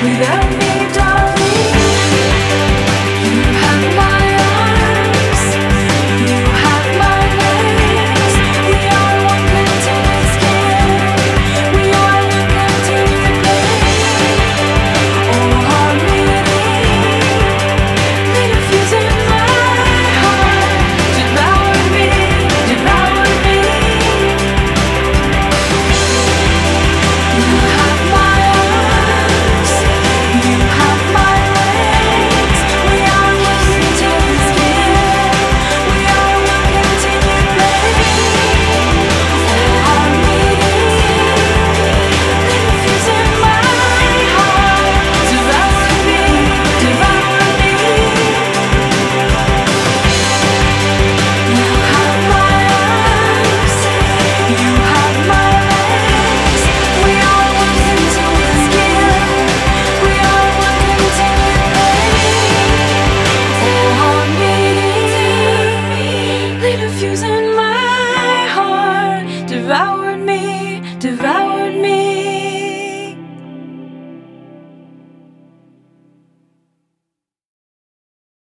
without me, darling. You have my arms, you have my legs. We are one continuous skin. We are one continuous flame. Oh, heart beating, little fuse in my heart. Devour me, devour me. You have my arms, you have my legs. We are one continuous skin. We are one continuous flame. Oh, heart beating, little fuse in my heart. Devour me, devour me. You have my arms, you have my legs. We are one continuous skin. We are one continuous flame. Oh, heart beating, little fuse in my heart. Devour